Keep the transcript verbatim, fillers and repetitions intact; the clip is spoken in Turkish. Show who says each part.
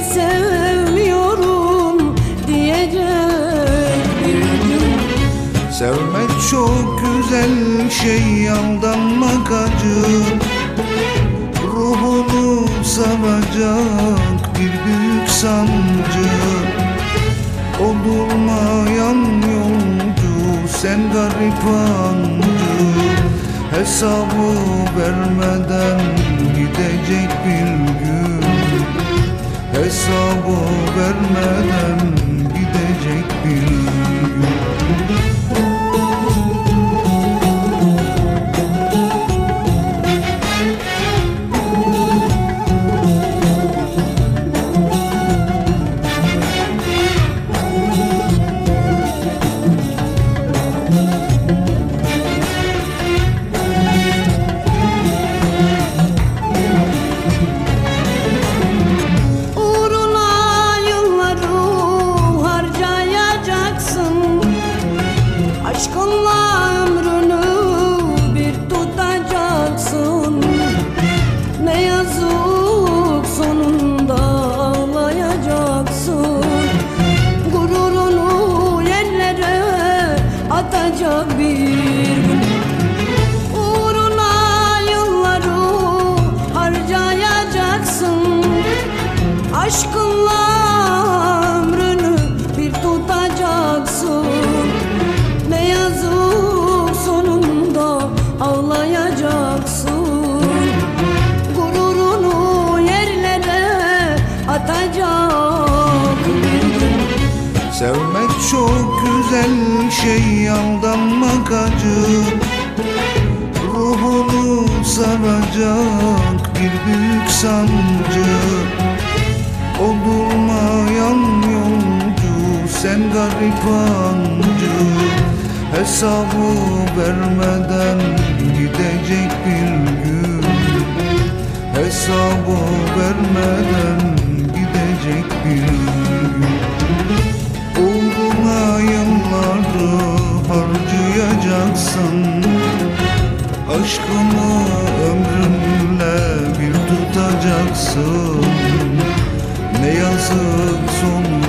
Speaker 1: sevmiyorum diyecek bir gün.
Speaker 2: Sevmek çok güzel şey, aldanmak acı. Ruhunu saracak bir büyük sancı. O durmayan yolcu, sen garip ancı. Hesabı vermeden gidecek bir gün. Hesabı vermeden gidecek bir gün.
Speaker 1: Aşkınla ömrünü bir tutacaksın. Ne yazık sonunda ağlayacaksın. Gururunu yerlere atacak bir gün. Uğruna yılları harcayacaksın. Aşkınla ömrünü bir tutacaksın. Ne yazık sonunda ağlayacaksın. Gururunu yerlere atacak bir gün.
Speaker 2: Sevmek çok güzel şey, aldanmak acı. Ruhunu saracak bir büyük sancı. O durmayan yolcu, sen garip ancı. Hesabı vermeden gidecek bir gün. Hesabı vermeden gidecek bir gün. Uğruna yılları harcayacaksın. Aşkımı ömrünle bir tutacaksın. Ne yazık son